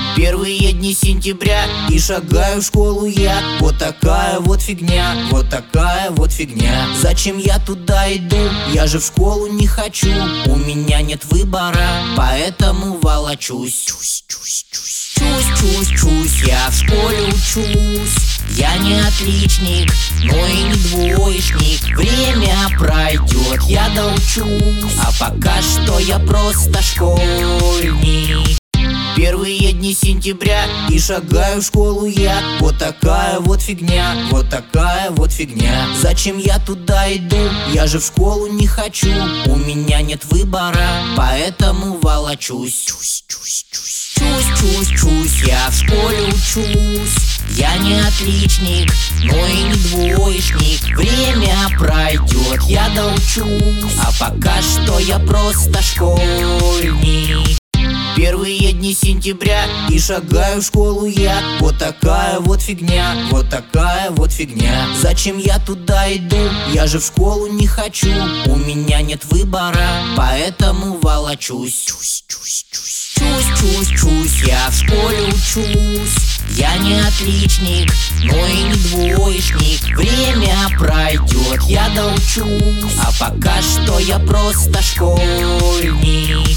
Первые дни сентября, и шагаю в школу я. Вот такая вот фигня, вот такая вот фигня. Зачем я туда иду? Я же в школу не хочу. У меня нет выбора, поэтому волочусь. Чусь, я в школе учусь. Я не отличник, но и не двоечник. Время пройдет, я доучусь, а пока что я просто школьник. Первые дни сентября, и шагаю в школу я. Вот такая вот фигня, вот такая вот фигня. Зачем я туда иду? Я же в школу не хочу. У меня нет выбора, поэтому волочусь. Чусь, я в школе учусь. Я не отличник, но и не двоечник. Время пройдет, я доучусь, а пока что я просто школьник. Первые дни сентября, и шагаю в школу я. Вот такая вот фигня, вот такая вот фигня. Зачем я туда иду? Я же в школу не хочу. У меня нет выбора, поэтому волочусь. Чусь, я в школе учусь. Я не отличник, но и не двоечник. Время пройдет, я доучусь, а пока что я просто школьник.